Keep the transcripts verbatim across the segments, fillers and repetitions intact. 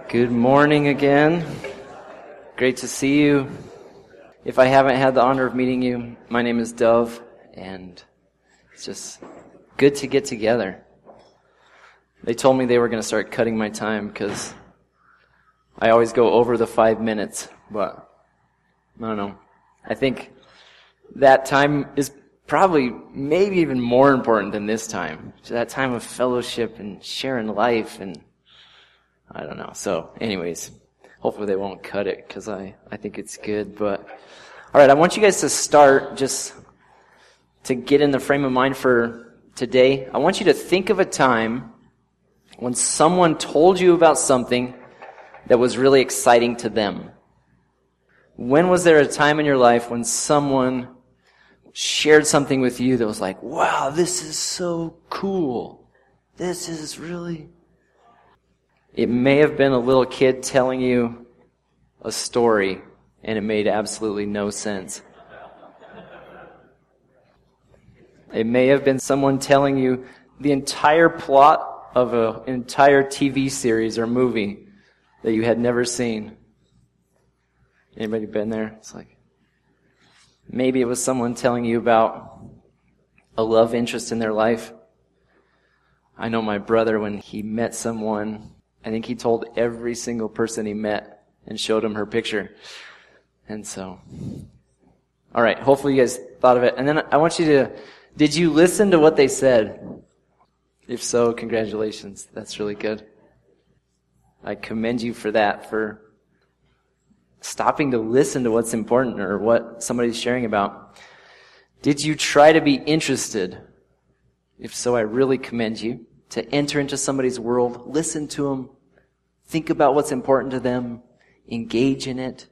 Good morning again. Great to see you. If I haven't had the honor of meeting you, my name is Dove, and it's just good to get together. They told me they were going to start cutting my time because I always go over the five minutes, but I don't know. I think that time is probably maybe even more important than this time. That time of fellowship and sharing life, and I don't know. So anyways, hopefully they won't cut it because I, I think it's good. But all right, I want you guys to start just to get in the frame of mind for today. I want you to think of a time when someone told you about something that was really exciting to them. When was there a time in your life when someone shared something with you that was like, wow, this is so cool. This is really... It may have been a little kid telling you a story, and it made absolutely no sense. It may have been someone telling you the entire plot of an entire T V series or movie that you had never seen. Anybody been there? It's like, maybe it was someone telling you about a love interest in their life. I know my brother, when he met someone, I think he told every single person he met and showed him her picture. And so, all right, hopefully you guys thought of it. And then I want you to, did you listen to what they said? If so, congratulations. That's really good. I commend you for that, for stopping to listen to what's important or what somebody's sharing about. Did you try to be interested? If so, I really commend you to enter into somebody's world, listen to them, think about what's important to them, engage in it.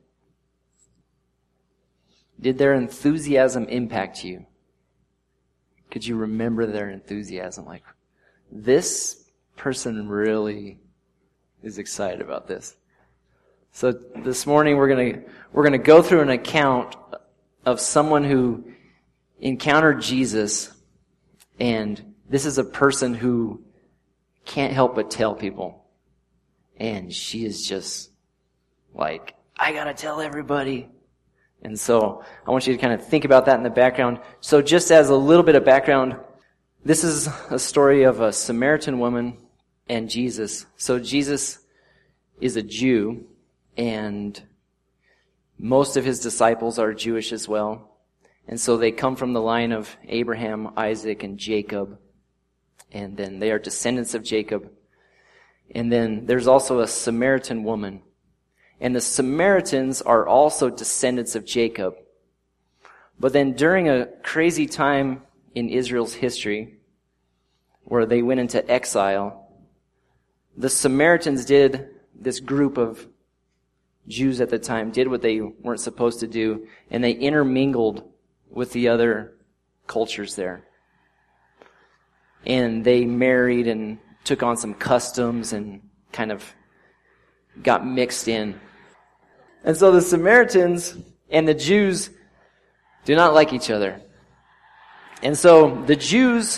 Did their enthusiasm impact you? Could you remember their enthusiasm? Like, this person really is excited about this. So this morning we're gonna we're gonna go through an account of someone who encountered Jesus, and this is a person who can't help but tell people. And she is just like, I gotta tell everybody. And so I want you to kind of think about that in the background. So just as a little bit of background, this is a story of a Samaritan woman and Jesus. So Jesus is a Jew, and most of his disciples are Jewish as well. And so they come from the line of Abraham, Isaac, and Jacob. And then they are descendants of Jacob. And then there's also a Samaritan woman. And the Samaritans are also descendants of Jacob. But then during a crazy time in Israel's history, where they went into exile, the Samaritans did, this group of Jews at the time, did what they weren't supposed to do, and they intermingled with the other cultures there. And they married and took on some customs and kind of got mixed in. And so the Samaritans and the Jews do not like each other. And so the Jews,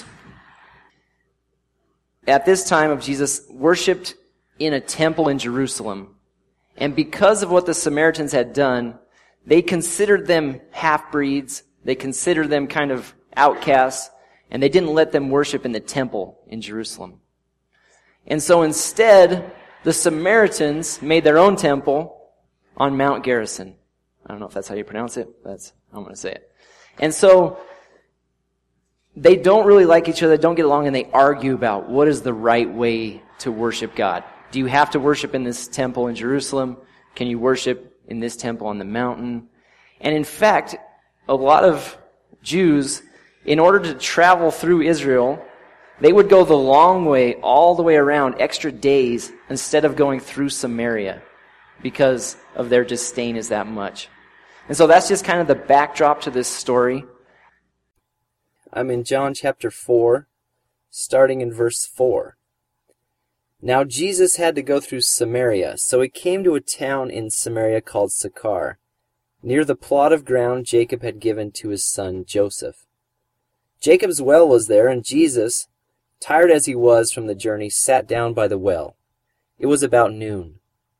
at this time of Jesus, worshipped in a temple in Jerusalem. And because of what the Samaritans had done, they considered them half-breeds. They considered them kind of outcasts. And they didn't let them worship in the temple in Jerusalem. And so instead, the Samaritans made their own temple on Mount Gerizim. I don't know if that's how you pronounce it, but that's how I'm going to say it. And so they don't really like each other, don't get along, and they argue about what is the right way to worship God. Do you have to worship in this temple in Jerusalem? Can you worship in this temple on the mountain? And in fact, a lot of Jews, in order to travel through Israel, they would go the long way, all the way around, extra days, instead of going through Samaria, because of their disdain is that much. And so that's just kind of the backdrop to this story. I'm in John chapter four, starting in verse four. Now Jesus had to go through Samaria, so he came to a town in Samaria called Sychar, near the plot of ground Jacob had given to his son Joseph. Jacob's well was there, and Jesus, tired as he was from the journey, sat down by the well. It was about noon.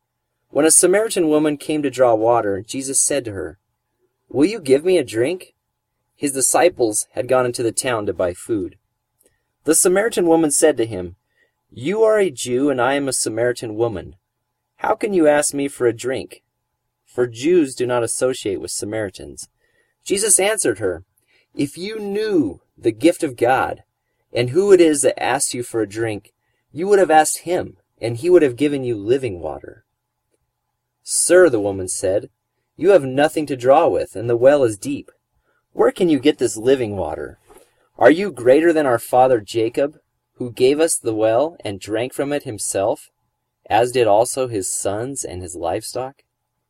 When a Samaritan woman came to draw water, Jesus said to her, "Will you give me a drink?" His disciples had gone into the town to buy food. The Samaritan woman said to him, "You are a Jew and I am a Samaritan woman. How can you ask me for a drink?" For Jews do not associate with Samaritans. Jesus answered her, "If you knew the gift of God and who it is that asks you for a drink, you would have asked him, and he would have given you living water." "Sir," the woman said, "you have nothing to draw with, and the well is deep. Where can you get this living water? Are you greater than our father Jacob, who gave us the well and drank from it himself, as did also his sons and his livestock?"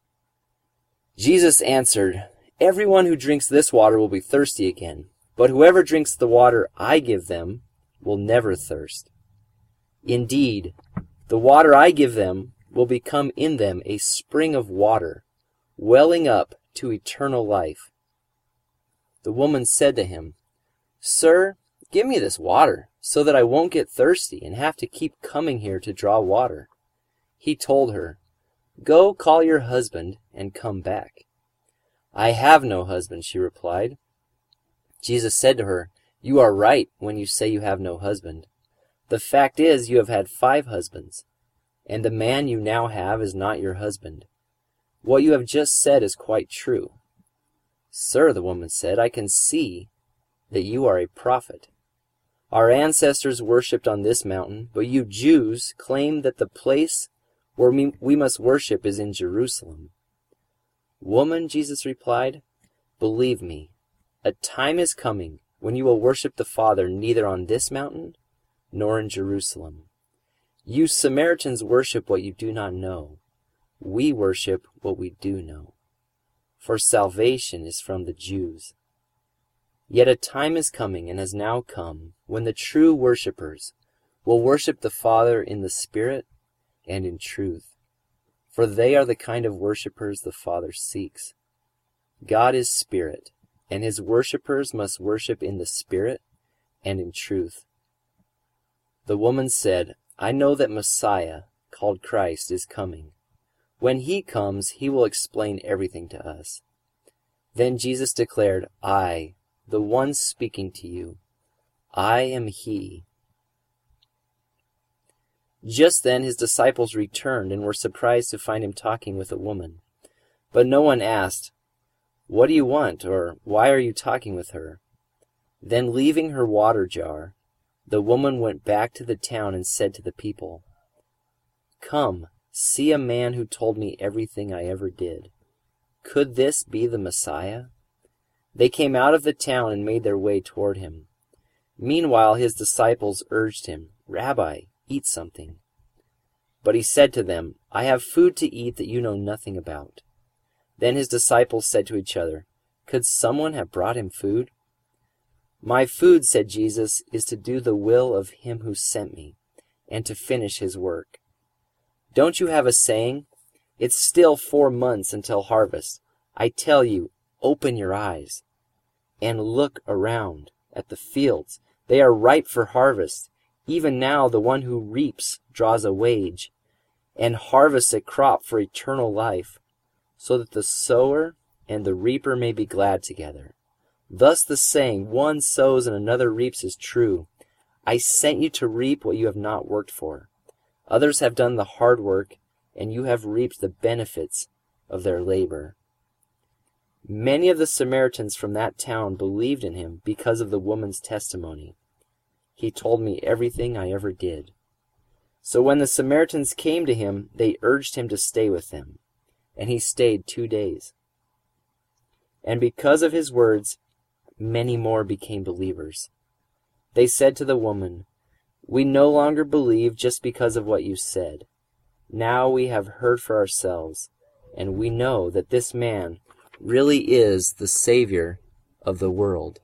Jesus answered, "Everyone who drinks this water will be thirsty again, but whoever drinks the water I give them will never thirst. Indeed, the water I give them will become in them a spring of water, welling up to eternal life." The woman said to him, "Sir, give me this water, so that I won't get thirsty and have to keep coming here to draw water." He told her, "Go call your husband and come back." "I have no husband," she replied. Jesus said to her, "You are right when you say you have no husband. The fact is, you have had five husbands, and the man you now have is not your husband. What you have just said is quite true." "Sir," the woman said, "I can see that you are a prophet. Our ancestors worshipped on this mountain, but you Jews claim that the place where we, we must worship is in Jerusalem." "Woman," Jesus replied, "believe me, a time is coming when you will worship the Father neither on this mountain nor in Jerusalem. You Samaritans worship what you do not know. We worship what we do know, for salvation is from the Jews. Yet a time is coming and has now come when the true worshippers will worship the Father in the Spirit and in truth, for they are the kind of worshippers the Father seeks. God is Spirit, and his worshippers must worship in the Spirit and in truth." The woman said, "I know that Messiah, called Christ, is coming. When he comes, he will explain everything to us." Then Jesus declared, "I, the one speaking to you, I am he." Just then his disciples returned and were surprised to find him talking with a woman. But no one asked, "What do you want?" or "Why are you talking with her?" Then leaving her water jar, the woman went back to the town and said to the people, "Come, see a man who told me everything I ever did. Could this be the Messiah?" They came out of the town and made their way toward him. Meanwhile his disciples urged him, "Rabbi, eat something." But he said to them, "I have food to eat that you know nothing about." Then his disciples said to each other, "Could someone have brought him food?" "My food," said Jesus, "is to do the will of him who sent me, and to finish his work. Don't you have a saying? It's still four months until harvest. I tell you, open your eyes and look around at the fields. They are ripe for harvest. Even now the one who reaps draws a wage and harvests a crop for eternal life, so that the sower and the reaper may be glad together. Thus the saying, one sows and another reaps, is true. I sent you to reap what you have not worked for. Others have done the hard work, and you have reaped the benefits of their labor." Many of the Samaritans from that town believed in him because of the woman's testimony. "He told me everything I ever did." So when the Samaritans came to him, they urged him to stay with them, and he stayed two days. And because of his words, many more became believers. They said to the woman, "We no longer believe just because of what you said. Now we have heard for ourselves, and we know that this man really is the Savior of the world."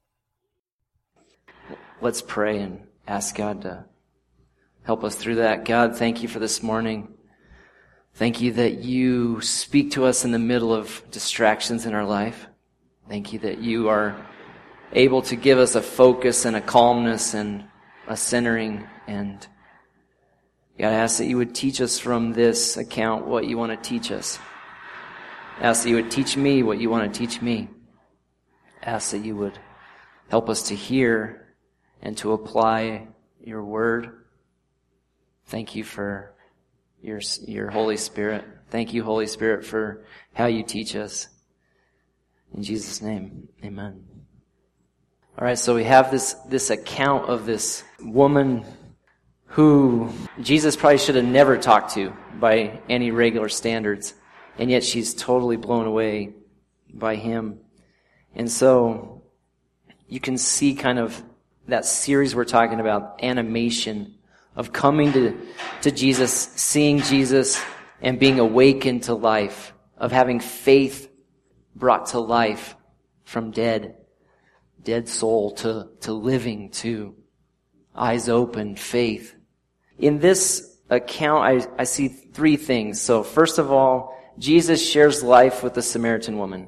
Let's pray and ask God to help us through that. God, thank you for this morning. Thank you that you speak to us in the middle of distractions in our life. Thank you that you are able to give us a focus and a calmness and a centering and God, I ask that you would teach us from this account what you want to teach us. I ask that you would teach me what you want to teach me. I ask that you would help us to hear and to apply your word. Thank you for your, your Holy Spirit. Thank you, Holy Spirit, for how you teach us. In Jesus' name, amen. All right, so we have this, this account of this woman who Jesus probably should have never talked to by any regular standards, and yet she's totally blown away by him. And so you can see kind of that series we're talking about, animation of coming to, to Jesus, seeing Jesus, and being awakened to life, of having faith brought to life from dead, dead soul to, to living, to eyes open, faith. In this account, I, I see three things. So first of all, Jesus shares life with the Samaritan woman.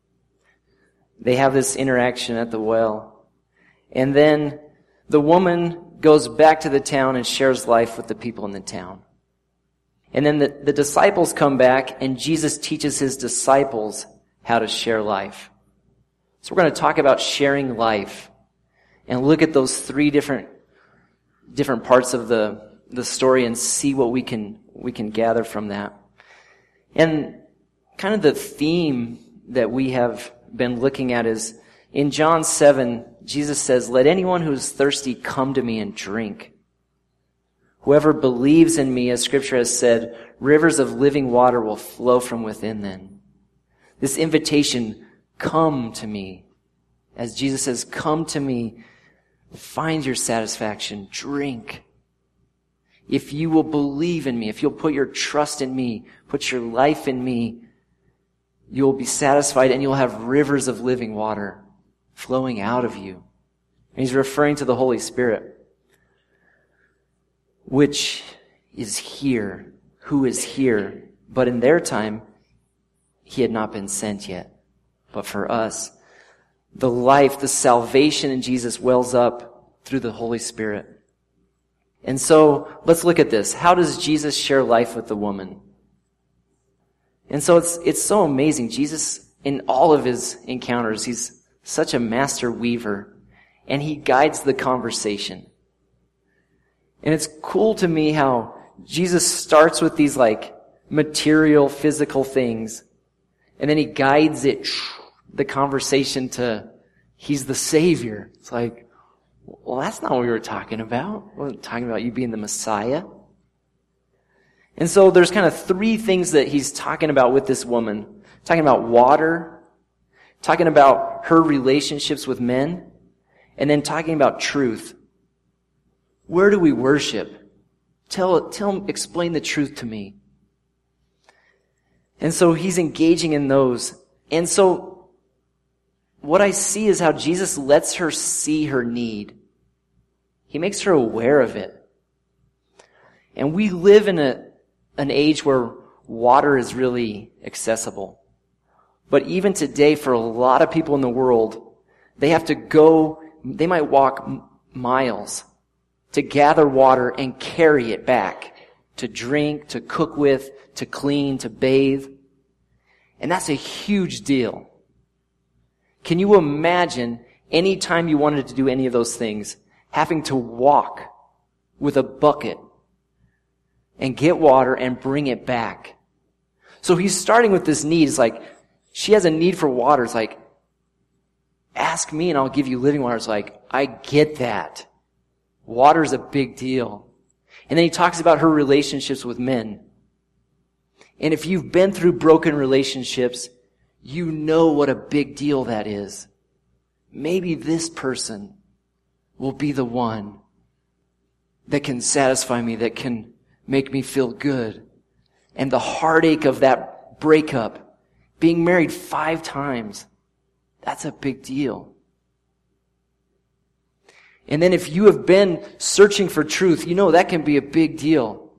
They have this interaction at the well. And then the woman goes back to the town and shares life with the people in the town. And then the, the disciples come back, and Jesus teaches his disciples how to share life. So we're going to talk about sharing life and look at those three different different parts of the, the story and see what we can we can gather from that. And kind of the theme that we have been looking at is in John seven, Jesus says, "Let anyone who is thirsty come to me and drink. Whoever believes in me, as Scripture has said, rivers of living water will flow from within them." This invitation, come to me. As Jesus says, come to me, find your satisfaction, drink. If you will believe in me, if you'll put your trust in me, put your life in me, you'll be satisfied and you'll have rivers of living water flowing out of you. And he's referring to the Holy Spirit, which is here, who is here. But in their time, he had not been sent yet. But for us, the life, the salvation in Jesus wells up through the Holy Spirit. And so, let's look at this. How does Jesus share life with the woman? And so it's it's so amazing. Jesus, in all of his encounters, he's such a master weaver, and he guides the conversation. And it's cool to me how Jesus starts with these like material, physical things, and then he guides it, the conversation to, he's the Savior. It's like, well, that's not what we were talking about. We weren't talking about you being the Messiah. And so there's kind of three things that he's talking about with this woman. Talking about water, talking about her relationships with men, and then talking about truth. Where do we worship? Tell, tell, explain the truth to me. And so he's engaging in those. And so what I see is how Jesus lets her see her need. He makes her aware of it. And we live in a, an age where water is really accessible. But even today, for a lot of people in the world, they have to go, they might walk m- miles to gather water and carry it back to drink, to cook with, to clean, to bathe. And that's a huge deal. Can you imagine any time you wanted to do any of those things, having to walk with a bucket and get water and bring it back? So he's starting with this need. It's like, she has a need for water. It's like, ask me and I'll give you living water. It's like, I get that. Water is a big deal. And then he talks about her relationships with men. And if you've been through broken relationships, you know what a big deal that is. Maybe this person will be the one that can satisfy me, that can make me feel good. And the heartache of that breakup, being married five times, that's a big deal. And then if you have been searching for truth, you know that can be a big deal.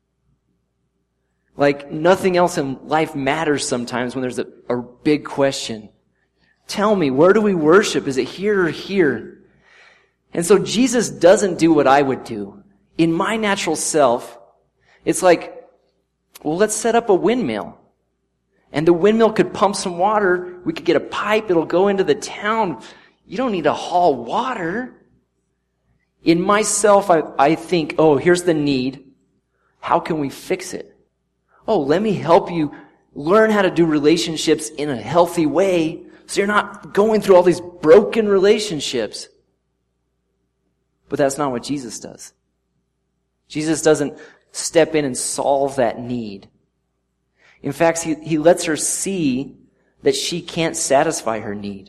Like nothing else in life matters sometimes when there's a, a big question. Tell me, where do we worship? Is it here or here? And so Jesus doesn't do what I would do. In my natural self, It's like, well, let's set up a windmill. And the windmill could pump some water. We could get a pipe. It'll go into the town. You don't need to haul water. In myself, I, I think, oh, here's the need. How can we fix it? Oh, let me help you learn how to do relationships in a healthy way so you're not going through all these broken relationships. But that's not what Jesus does. Jesus doesn't step in and solve that need. In fact, he, he lets her see that she can't satisfy her need.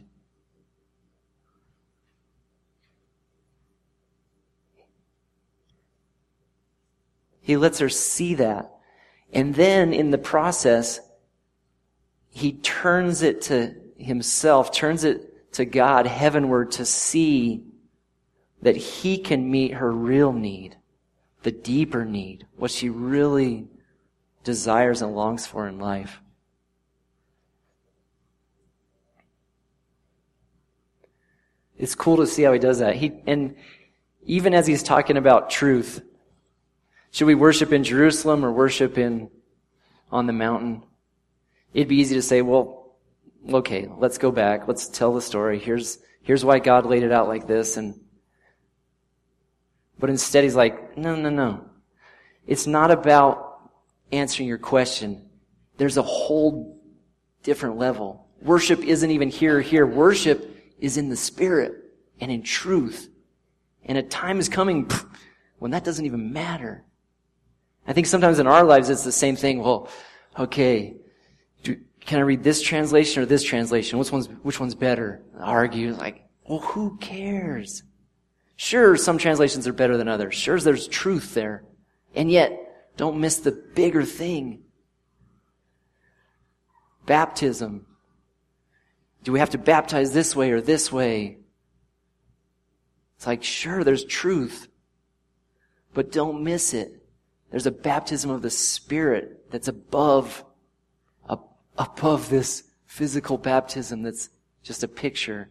He lets her see that. And then in the process, he turns it to himself, turns it to God heavenward to see that he can meet her real need, the deeper need, what she really desires and longs for in life. It's cool to see how he does that. He, and even as he's talking about truth, should we worship in Jerusalem or worship in on the mountain? It'd be easy to say, well, okay, let's go back. Let's tell the story. Here's here's why God laid it out like this. And but instead he's like, no, no, no. It's not about answering your question. There's a whole different level. Worship isn't even here or here. Worship is in the Spirit and in truth. And a time is coming when that doesn't even matter. I think sometimes in our lives it's the same thing. Well, okay, do, can I read this translation or this translation? Which one's which one's better? Argue like, well, who cares? Sure, some translations are better than others. Sure, there's truth there, and yet don't miss the bigger thing. Baptism. Do we have to baptize this way or this way? It's like, sure, there's truth, but don't miss it. There's a baptism of the Spirit that's above, up, above this physical baptism that's just a picture.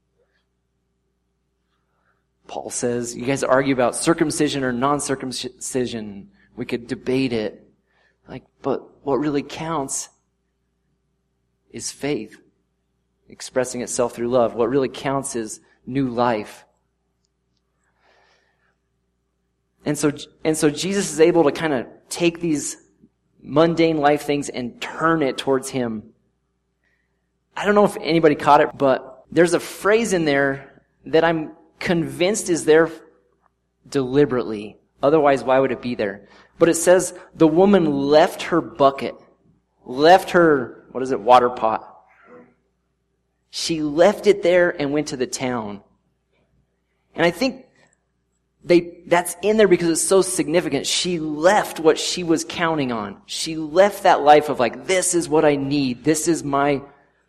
Paul says, you guys argue about circumcision or non-circumcision. We could debate it. Like, but what really counts is faith, expressing itself through love. What really counts is new life. And so, and so Jesus is able to kind of take these mundane life things and turn it towards Him. I don't know if anybody caught it, but there's a phrase in there that I'm convinced is there deliberately. Otherwise, why would it be there? But it says, the woman left her bucket, left her, what is it, water pot. She left it there and went to the town. And I think They, that's in there because it's so significant. She left what she was counting on. She left that life of like, this is what I need. This is my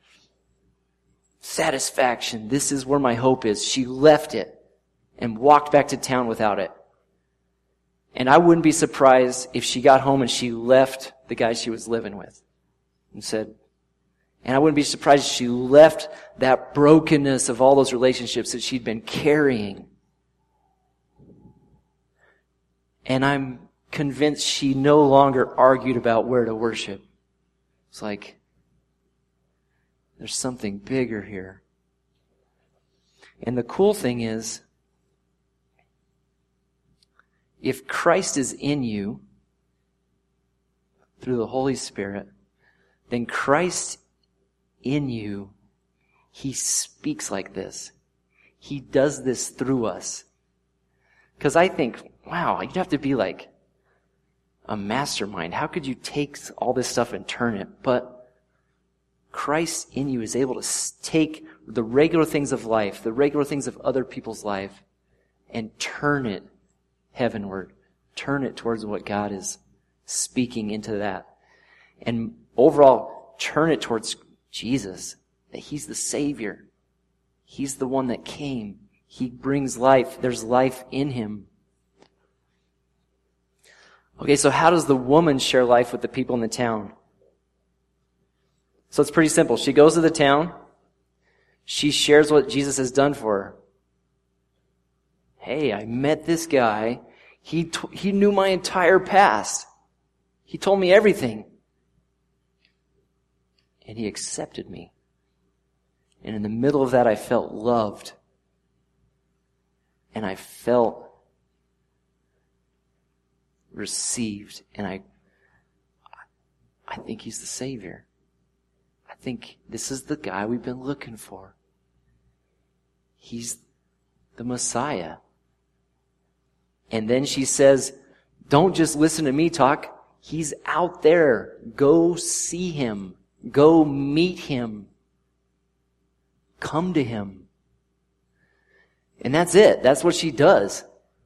satisfaction. This is where my hope is. She left it and walked back to town without it. And I wouldn't be surprised if she got home and she left the guy she was living with and said, and I wouldn't be surprised if she left that brokenness of all those relationships that she'd been carrying. And I'm convinced she no longer argued about where to worship. It's like, there's something bigger here. And the cool thing is, if Christ is in you through the Holy Spirit, then Christ in you, He speaks like this. He does this through us. Because I think, wow, you'd have to be like a mastermind. How could you take all this stuff and turn it? But Christ in you is able to take the regular things of life, the regular things of other people's life, and turn it heavenward. Turn it towards what God is speaking into that. And overall, turn it towards Jesus, that He's the Savior. He's the one that came. He brings life. There's life in Him. Okay, so how does the woman share life with the people in the town? So it's pretty simple. She goes to the town. She shares what Jesus has done for her. Hey, I met this guy. He t- he knew my entire past. He told me everything. And he accepted me. And in the middle of that, I felt loved. And I felt received. And I, I think he's the Savior. I think this is the guy we've been looking for. He's the Messiah. And then she says, don't just listen to me talk. He's out there. Go see him. Go meet him. Come to him. And that's it. That's what she does.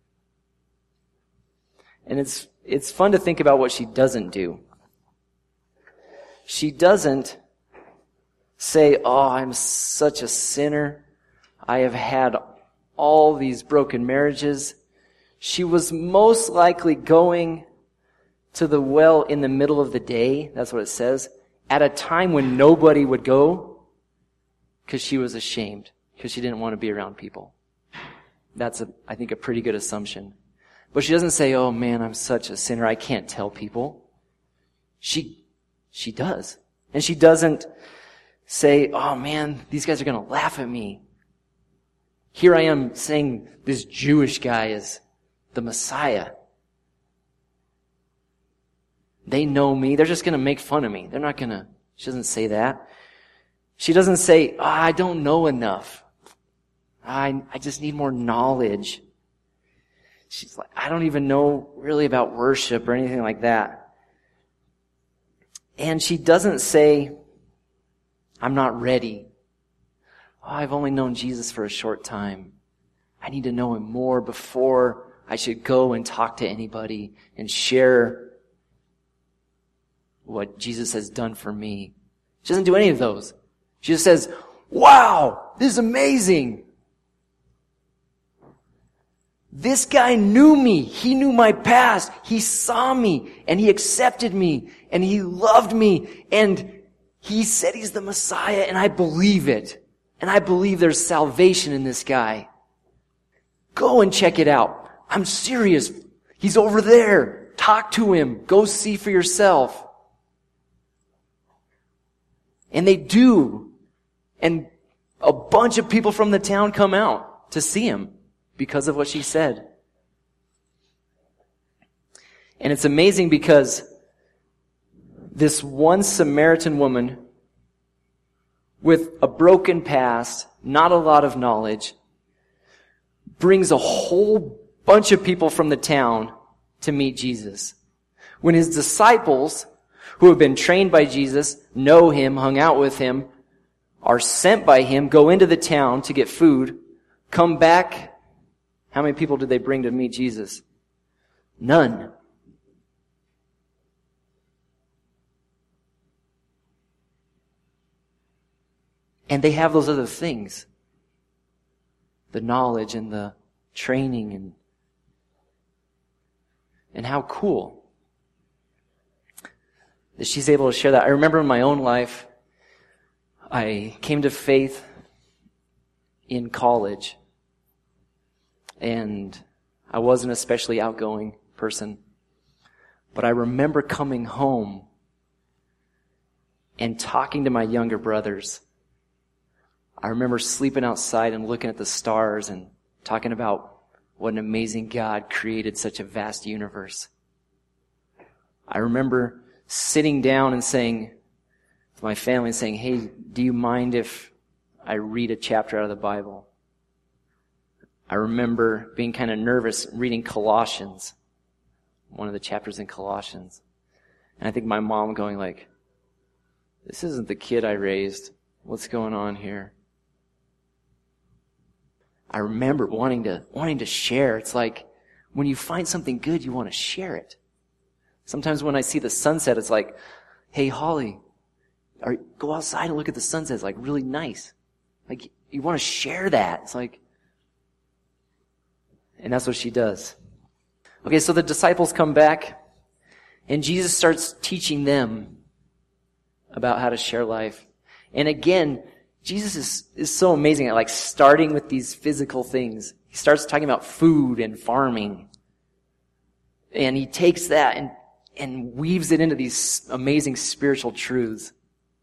And it's, it's fun to think about what she doesn't do. She doesn't say, oh, I'm such a sinner. I have had all these broken marriages. She was most likely going to the well in the middle of the day. That's what it says. At a time when nobody would go, because she was ashamed, because she didn't want to be around people. That's, a, I think, a pretty good assumption. But she doesn't say, oh man, I'm such a sinner, I can't tell people. She, she does. And she doesn't say, oh man, these guys are going to laugh at me. Here I am saying this Jewish guy is the Messiah. They know me. They're just going to make fun of me. They're not going to, she doesn't say that. She doesn't say, oh, I don't know enough. I, I just need more knowledge. She's like, I don't even know really about worship or anything like that. And she doesn't say, I'm not ready. Oh, I've only known Jesus for a short time. I need to know him more before I should go and talk to anybody and share what Jesus has done for me. She doesn't do any of those. She just says, wow, this is amazing. This guy knew me. He knew my past. He saw me and he accepted me and he loved me and he said he's the Messiah and I believe it. And I believe there's salvation in this guy. Go and check it out. I'm serious. He's over there. Talk to him. Go see for yourself. And they do. And a bunch of people from the town come out to see him because of what she said. And it's amazing because this one Samaritan woman with a broken past, not a lot of knowledge, brings a whole bunch of people from the town to meet Jesus. When his disciples, who have been trained by Jesus, know him, hung out with him, are sent by him, go into the town to get food, come back, how many people did they bring to meet Jesus? None. And they have those other things. The knowledge and the training and and how cool that she's able to share that. I remember in my own life, I came to faith in college. And I wasn't an especially outgoing person. But I remember coming home and talking to my younger brothers. I remember sleeping outside and looking at the stars and talking about what an amazing God created such a vast universe. I remember sitting down and saying to my family and saying, hey, do you mind if I read a chapter out of the Bible? I remember being kind of nervous reading Colossians, one of the chapters in Colossians. And I think my mom going like, this isn't the kid I raised. What's going on here? I remember wanting to wanting to share. It's like when you find something good, you want to share it. Sometimes when I see the sunset, it's like, hey, Holly, or go outside and look at the sunset. It's like really nice. Like you want to share that. It's like, and that's what she does. Okay, so the disciples come back, and Jesus starts teaching them about how to share life. And again, Jesus is, is so amazing at like starting with these physical things. He starts talking about food and farming. And he takes that and and weaves it into these amazing spiritual truths.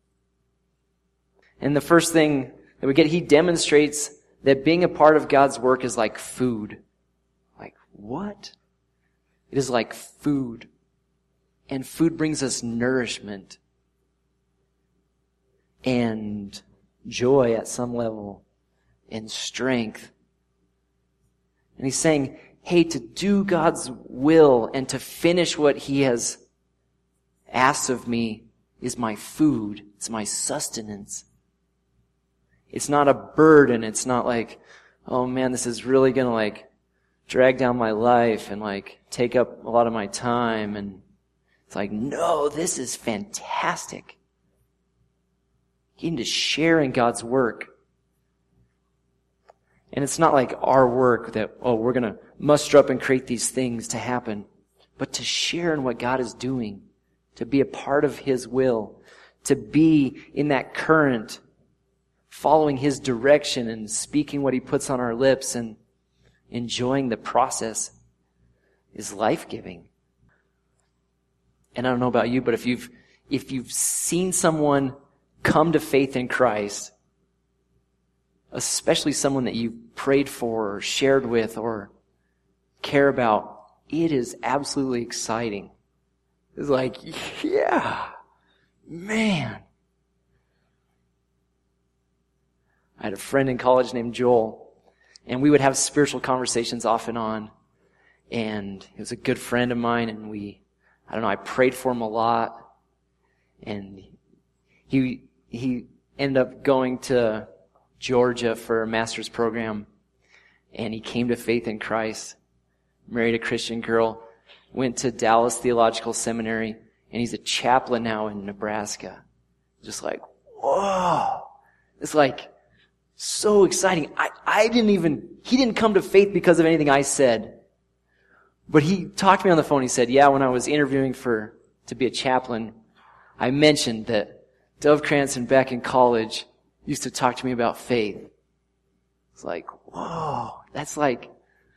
And the first thing that we get, he demonstrates that being a part of God's work is like food. Like, what? It is like food. And food brings us nourishment and joy at some level and strength. And he's saying, hey, to do God's will and to finish what he has asked of me is my food. It's my sustenance. It's not a burden. It's not like, oh man, this is really going to like drag down my life and like take up a lot of my time. And it's like, no, this is fantastic. Getting to share in God's work. And it's not like our work that, oh, we're going to muster up and create these things to happen, but to share in what God is doing, to be a part of his will, to be in that current, following his direction and speaking what he puts on our lips and enjoying the process is life-giving. And I don't know about you, but if you've, if you've seen someone come to faith in Christ, especially someone that you prayed for or shared with or care about, it is absolutely exciting. It's like, yeah, man. I had a friend in college named Joel, and we would have spiritual conversations off and on. And he was a good friend of mine, and we, I don't know, I prayed for him a lot. And he, he ended up going to Georgia for a master's program, and he came to faith in Christ, married a Christian girl, went to Dallas Theological Seminary, and he's a chaplain now in Nebraska. Just like, whoa. It's like, so exciting. I, I didn't even, he didn't come to faith because of anything I said. But he talked to me on the phone. He said, yeah, when I was interviewing for, to be a chaplain, I mentioned that Dove Cranston back in college used to talk to me about faith. It's like, whoa, that's like,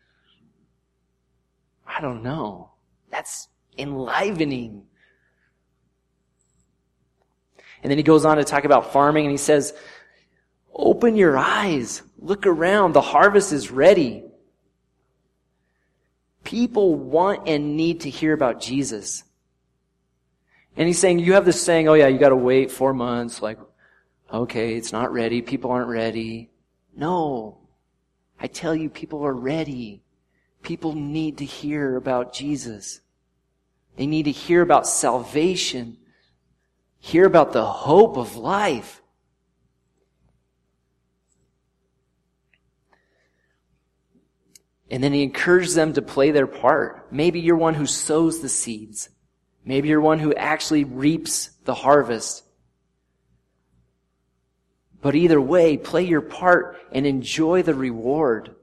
I don't know. That's enlivening. And then he goes on to talk about farming, and he says, open your eyes. Look around. The harvest is ready. People want and need to hear about Jesus. And he's saying, you have this saying, oh yeah, you got to wait four months. Like, okay, it's not ready. People aren't ready. No. I tell you, people are ready. People need to hear about Jesus. They need to hear about salvation. Hear about the hope of life. And then he encourages them to play their part. Maybe you're one who sows the seeds. Maybe you're one who actually reaps the harvest. But either way, play your part and enjoy the reward.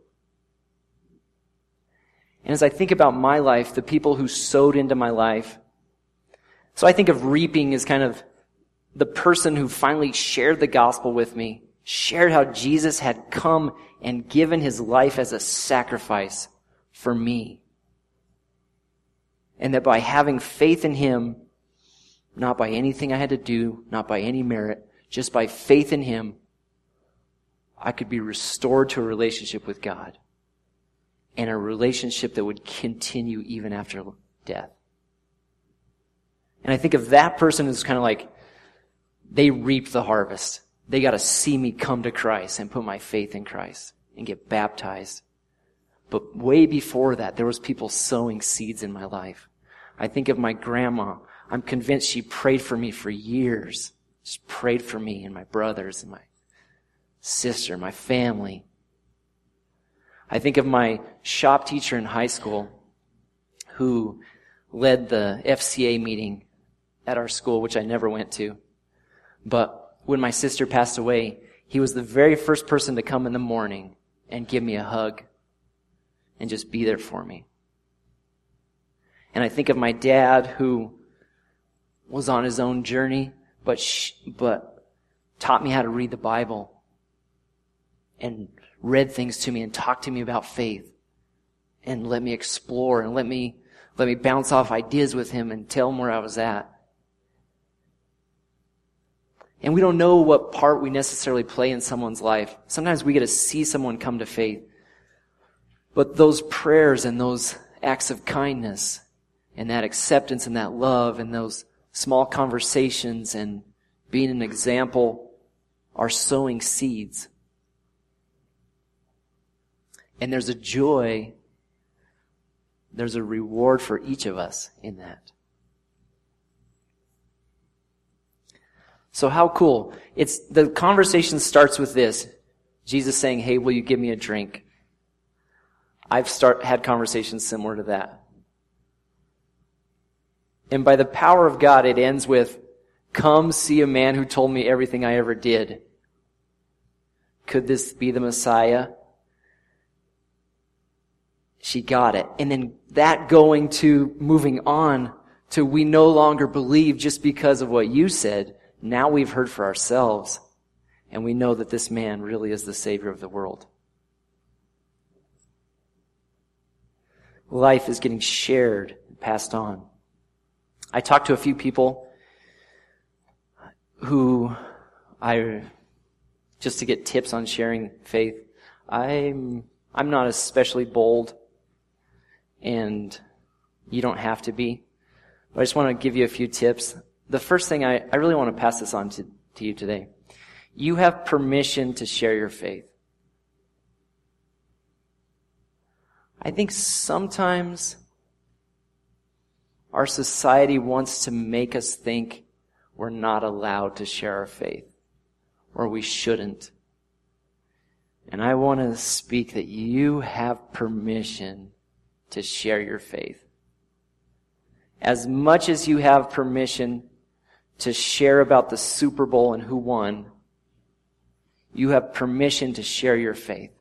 And as I think about my life, the people who sowed into my life, so I think of reaping as kind of the person who finally shared the gospel with me, shared how Jesus had come and given his life as a sacrifice for me. And that by having faith in him, not by anything I had to do, not by any merit, just by faith in him, I could be restored to a relationship with God. And a relationship that would continue even after death. And I think of that person as kind of like, they reap the harvest. They got to see me come to Christ and put my faith in Christ and get baptized. But way before that, there was people sowing seeds in my life. I think of my grandma. I'm convinced she prayed for me for years. Just prayed for me and my brothers and my sister, my family. I think of my shop teacher in high school who led the F C A meeting at our school, which I never went to. But when my sister passed away, he was the very first person to come in the morning and give me a hug and just be there for me. And I think of my dad who was on his own journey, but sh- but taught me how to read the Bible and read things to me and talked to me about faith and let me explore and let me let me bounce off ideas with him and tell him where I was at. And we don't know what part we necessarily play in someone's life. Sometimes we get to see someone come to faith. But those prayers and those acts of kindness and that acceptance and that love and those small conversations and being an example are sowing seeds. And there's a joy, there's a reward for each of us in that. So how cool. It's the conversation starts with this. Jesus saying, hey, will you give me a drink? I've start, had conversations similar to that. And by the power of God, it ends with, come see a man who told me everything I ever did. Could this be the Messiah? She got it. And then that going to moving on to we no longer believe just because of what you said. Now we've heard for ourselves, and we know that this man really is the Savior of the world. Life is getting shared and passed on. I talked to a few people who I, just to get tips on sharing faith, I'm, I'm not especially bold, and you don't have to be. But I just want to give you a few tips. The first thing, I, I really want to pass this on to, to you today. You have permission to share your faith. I think sometimes our society wants to make us think we're not allowed to share our faith, or we shouldn't. And I want to speak that you have permission to share your faith. As much as you have permission to share about the Super Bowl and who won, you have permission to share your faith.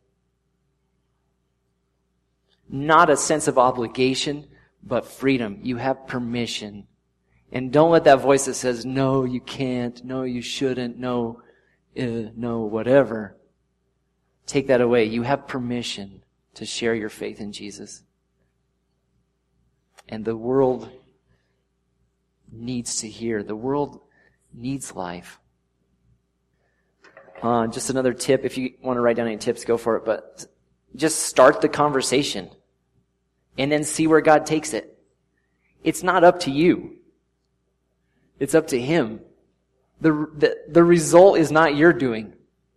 Not a sense of obligation, but freedom. You have permission. And don't let that voice that says, no, you can't, no, you shouldn't, no, uh, no, whatever. Take that away. You have permission to share your faith in Jesus. And the world needs to hear. The world needs life. Uh, just another tip. If you want to write down any tips, go for it. But just start the conversation and then see where God takes it. It's not up to you. It's up to Him. The, the, the result is not your doing.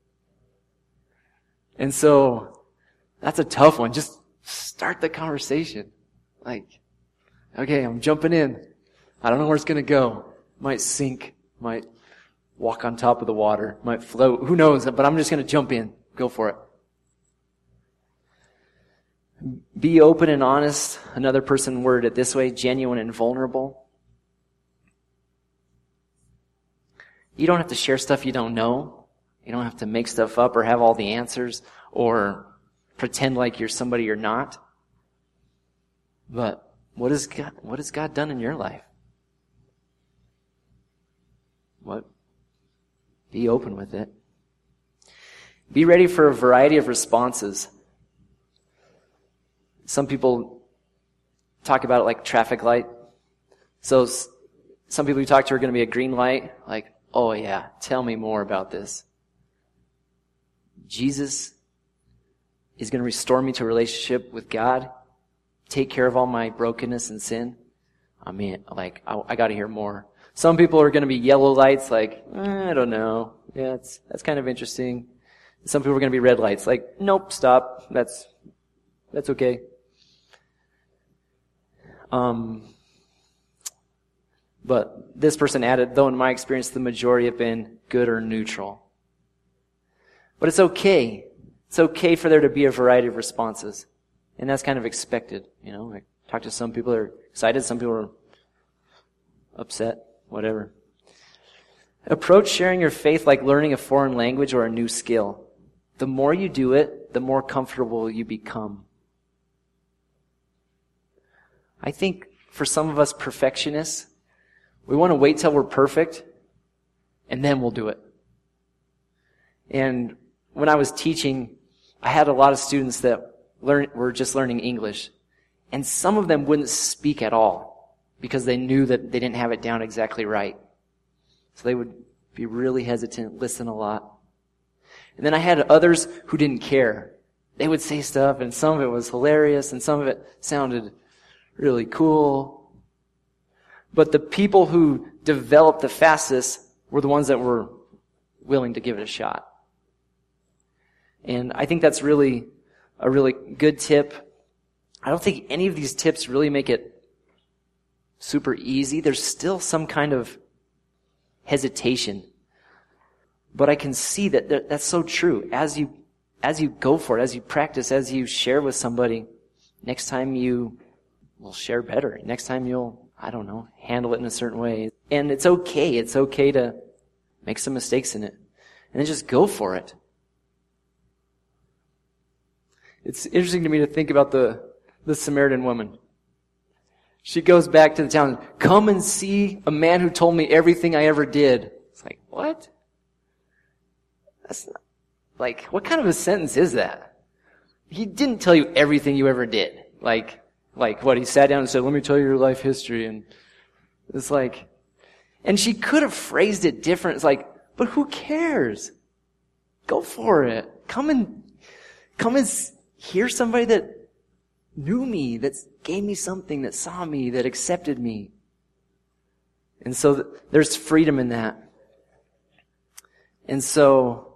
And so that's a tough one. Just start the conversation. Like, okay, I'm jumping in. I don't know where it's going to go. Might sink. Might walk on top of the water. Might float. Who knows? But I'm just going to jump in. Go for it. Be open and honest. Another person worded it this way, genuine and vulnerable. You don't have to share stuff you don't know. You don't have to make stuff up or have all the answers or pretend like you're somebody you're not. But what has God, what has God done in your life? What? Be open with it. Be ready for a variety of responses. Some people talk about it like traffic light. So some people you talk to are going to be a green light. Like, oh yeah, tell me more about this. Jesus is going to restore me to a relationship with God, take care of all my brokenness and sin. I mean, like, I, I got to hear more. Some people are going to be yellow lights, like, eh, I don't know. Yeah, it's, that's kind of interesting. Some people are going to be red lights, like, nope, stop. That's, that's okay. Um, but this person added, though in my experience, the majority have been good or neutral. But it's okay. It's okay for there to be a variety of responses. And that's kind of expected. You know, I talk to some people that are excited, some people are upset, whatever. Approach sharing your faith like learning a foreign language or a new skill. The more you do it, the more comfortable you become. I think for some of us perfectionists, we want to wait till we're perfect, and then we'll do it. And when I was teaching, I had a lot of students that learn, were just learning English. And some of them wouldn't speak at all because they knew that they didn't have it down exactly right. So they would be really hesitant, listen a lot. And then I had others who didn't care. They would say stuff, and some of it was hilarious, and some of it sounded really cool. But the people who developed the fastest were the ones that were willing to give it a shot. And I think that's really a really good tip. I don't think any of these tips really make it super easy. There's still some kind of hesitation. But I can see that that's so true. As you, as you go for it, as you practice, as you share with somebody, next time you will share better. Next time you'll, I don't know, handle it in a certain way. And it's okay. It's okay to make some mistakes in it. And then just go for it. It's interesting to me to think about the, the Samaritan woman. She goes back to the town, come and see a man who told me everything I ever did. It's like, what? That's not, like, what kind of a sentence is that? He didn't tell you everything you ever did. Like, like what? He sat down and said, let me tell you your life history. And it's like, and she could have phrased it different. It's like, but who cares? Go for it. Come and, come and hear somebody that knew me, that gave me something, that saw me, that accepted me. And so th- there's freedom in that. And so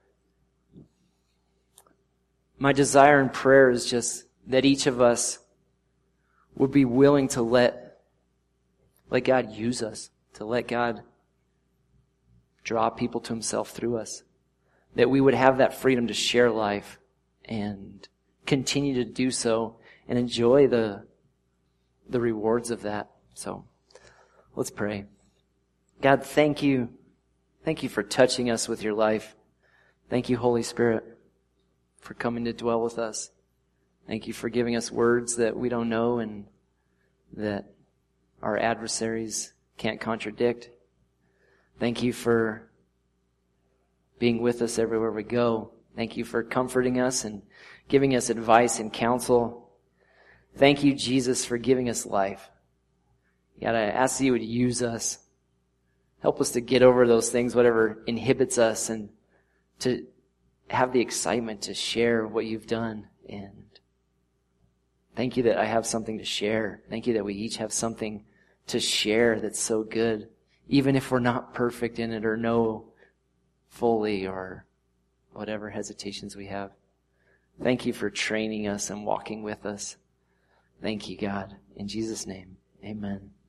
my desire and prayer is just that each of us would be willing to let, let God use us, to let God draw people to himself through us. That we would have that freedom to share life and continue to do so and enjoy the the rewards of that. So let's pray. God, thank you. Thank you for touching us with your life. Thank you, Holy Spirit, for coming to dwell with us. Thank you for giving us words that we don't know and that our adversaries can't contradict. Thank you for being with us everywhere we go. Thank you for comforting us and giving us advice and counsel. Thank you, Jesus, for giving us life. God, I ask that you would use us. Help us to get over those things, whatever inhibits us, and to have the excitement to share what you've done. And thank you that I have something to share. Thank you that we each have something to share that's so good, even if we're not perfect in it or know fully or whatever hesitations we have. Thank you for training us and walking with us. Thank you, God. In Jesus' name, amen.